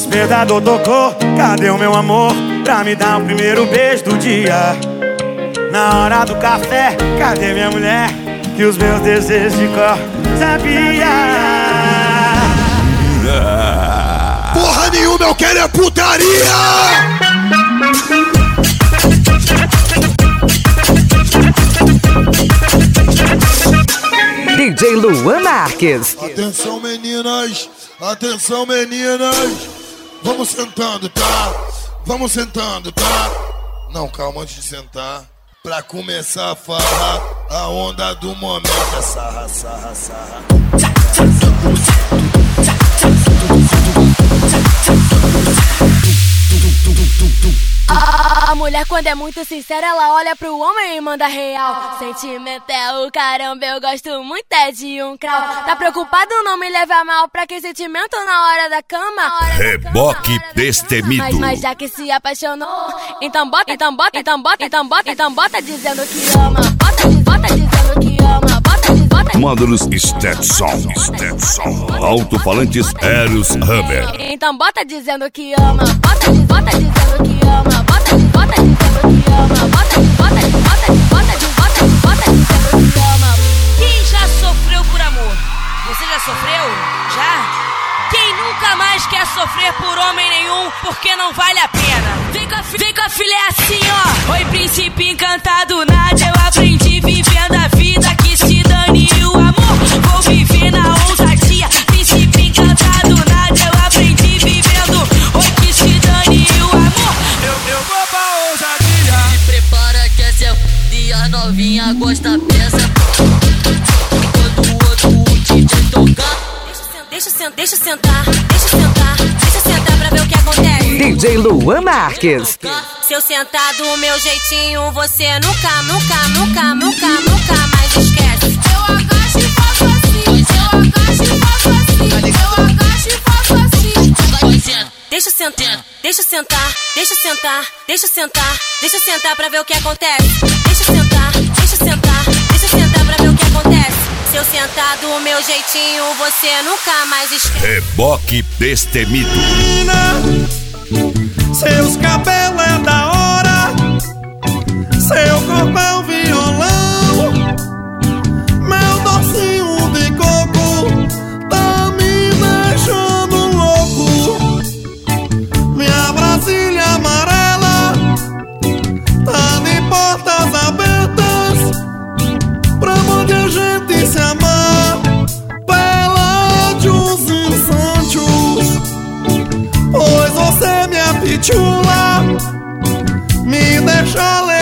despertador tocou, cadê o meu amor? Pra me dar o primeiro beijo do dia. Na hora do café, cadê minha mulher? Que os meus desejos de cor sabia. Porra nenhuma, eu quero é putaria! DJ Luan Marques. Atenção meninas, atenção meninas. Vamos sentando, tá? Vamos sentando, tá? Não, calma, antes de sentar. Pra começar a farra, a onda do momento é sarra, sarra, sarra. A mulher quando é muito sincera, ela olha pro homem e manda real. Sentimento é o caramba, eu gosto muito é de um crau. Tá preocupado, não me leva mal, pra que sentimento na hora da cama? Reboque destemido. Mas já que se apaixonou, então bota dizendo que ama. Bota dizendo que ama. Bota. Módulos Stetson. Alto-falantes Eros Hammer. Então bota dizendo que ama. Bota dizendo que ama. Bota dizendo que ama. Bota dizendo que ama. Quem já sofreu por amor? Você já sofreu? Já? Quem nunca mais quer sofrer por homem nenhum, porque não vale a pena? Vem com a filha assim, ó. Oi, príncipe encantado, nada eu aprendi vivendo a vida, que se dane o amor. Vou viver na ousadia, príncipe encantado, nada eu aprendi vivendo. Oi, que se dane o amor. Eu vou pra ousadia. Se prepara que essa é e a novinha gosta peça. Quando o outro DJ tocar, Deixa eu sentar pra ver o que acontece. DJ Luan Marques. Se eu sentar do meu jeitinho, você nunca mais esquece. Eu agacho e faço assim. Deixa eu sentar pra ver o que acontece. Deixa eu sentar pra ver o que acontece. Se eu sentar do meu jeitinho, você nunca mais esquece. Reboque destemido. Seus cabelos é da hora, seu corpo é um violão, meu docinho de coco tá me deixando louco. Minha Brasília amarela tá de portas abertas pra onde a gente se amar. Peládios e Santos, pois você me apitula, me deixa